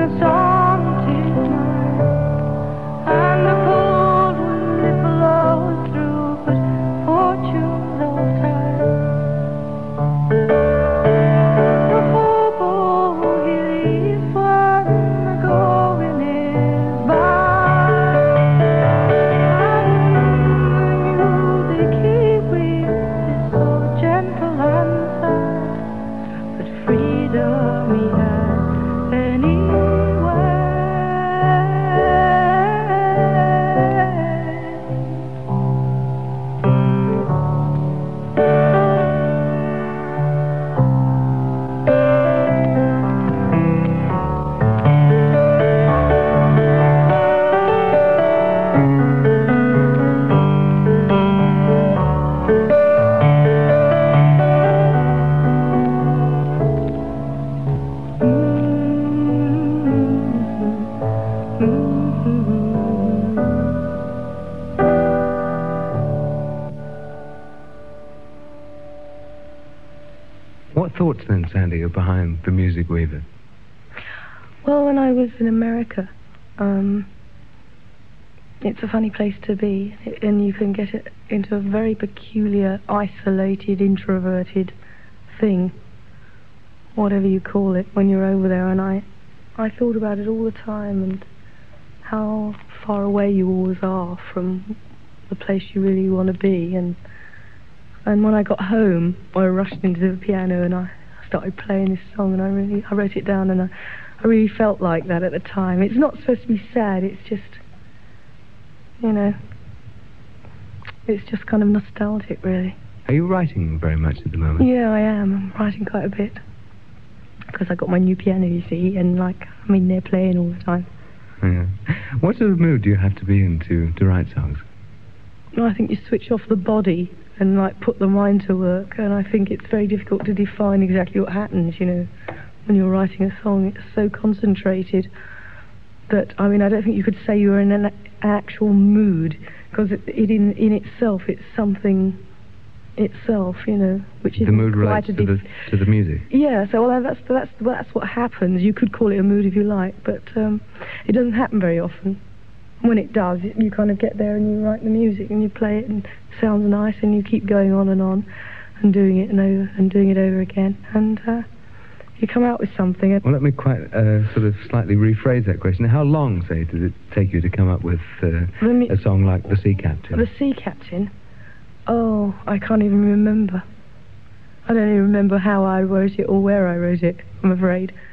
What thoughts then, Sandy, are behind the Music Weaver? Well, when I was in America, it's a funny place to be, and you can get it into a very peculiar, isolated, introverted thing, whatever you call it, when you're over there. And I thought about it all the time, and how far away you always are from the place you really want to be. And when I got home, I rushed into the piano and I started playing this song, and I wrote it down, and I really felt like that at the time. It's not supposed to be sad, it's just, you know, it's just kind of nostalgic, really. Are you writing very much at the moment? Yeah, I am. I'm writing quite a bit. Because I got my new piano, you see, and, like, I'm in there playing all the time. Yeah. What sort of mood do you have to be in to write songs? Well, I think you switch off the body and, like, put the mind to work, and I think it's very difficult to define exactly what happens, you know, when you're writing a song. It's so concentrated that, I mean, I don't think you could say you're in an actual mood, because it in itself, it's something itself, you know, which is the mood relates to the music. Yeah, so well, that's what happens. You could call it a mood if you like, but it doesn't happen very often. When it does, you kind of get there and you write the music and you play it and it sounds nice, and you keep going on and doing it and doing it over again, and you come out with something. Well, let me quite sort of slightly rephrase that question. How long, say, did it take you to come up with a song like The Sea Captain? The Sea Captain? Oh, I can't even remember. I don't even remember how I wrote it or where I wrote it, I'm afraid.